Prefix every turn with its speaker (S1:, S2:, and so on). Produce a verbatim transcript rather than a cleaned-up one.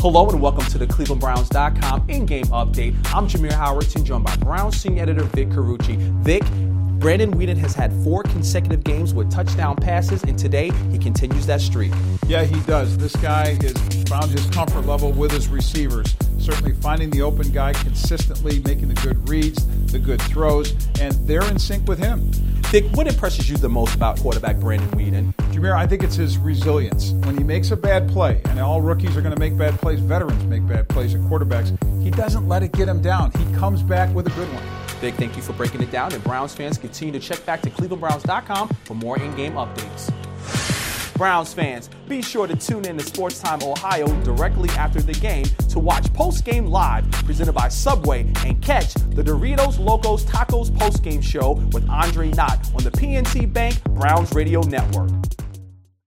S1: Hello and welcome to the Cleveland Browns dot com in-game update. I'm Jameer Howardson, joined by Browns senior editor Vic Carucci. Vic, Brandon Weeden has had four consecutive games with touchdown passes, and today he continues that streak.
S2: Yeah, he does. This guy has found his comfort level with his receivers, certainly finding the open guy consistently, making the good reads, the good throws, and they're in sync with him.
S1: Vic, what impresses you the most about quarterback Brandon Weeden?
S2: Jameer, I think it's his resilience. When he makes a bad play, and all rookies are going to make bad plays, veterans make bad plays at quarterbacks, he doesn't let it get him down. He comes back with a good one.
S1: Vic, thank you for breaking it down, and Browns fans continue to check back to Cleveland Browns dot com for more in-game updates. Browns fans, be sure to tune in to Sports Time Ohio directly after the game to watch Post-Game Live, presented by Subway, and catch the Doritos Locos Tacos Post-Game Show with Andre Knott on the P N C Bank Browns Radio Network.